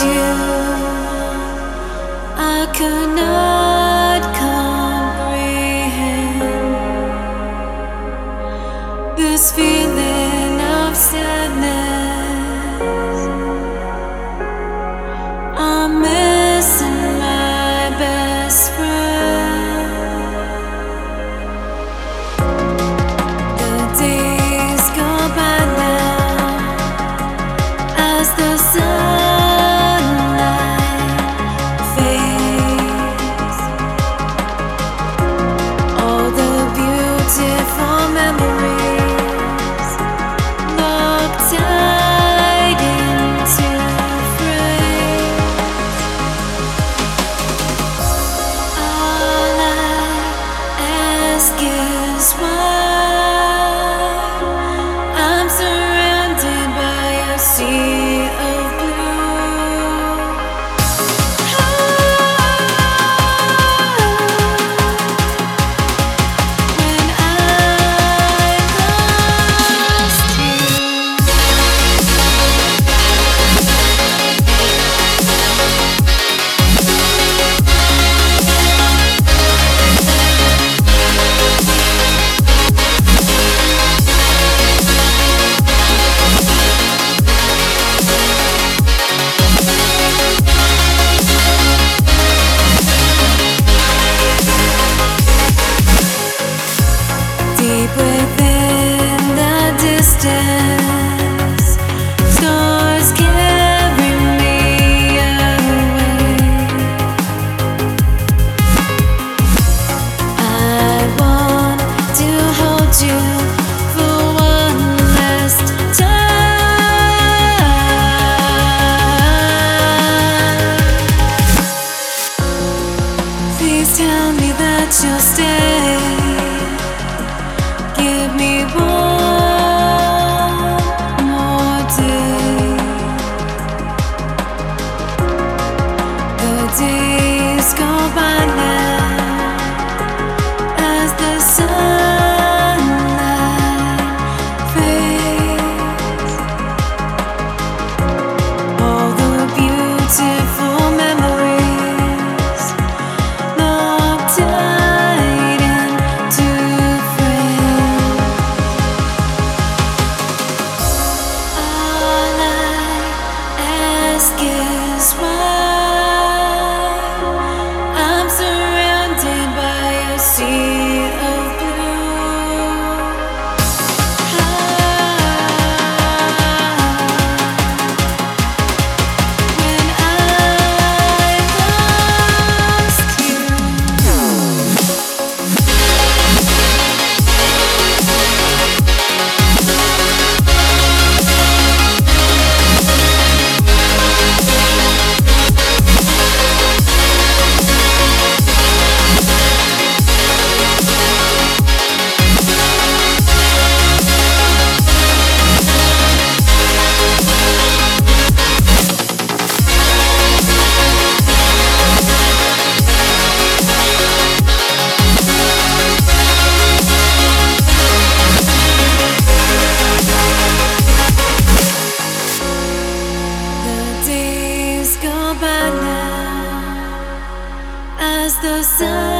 you, I could not comprehend this feeling of sadness. I'm missing my best friend. The days go by now as the sunlight fades. All the beautiful memories look tied into frames. All I ask is why I'm surrounded by a sea of blue. When I lost you. Deep within the distance, stars carry me away. I want to hold you for one last time. Please tell me that you'll stay. Give me one more day. The days go by now as the sunlight fades. All the beautiful memories look tied into frames. All I ask is why I'm surrounded by a sea of blue. When I lost you. The days go by now as the sun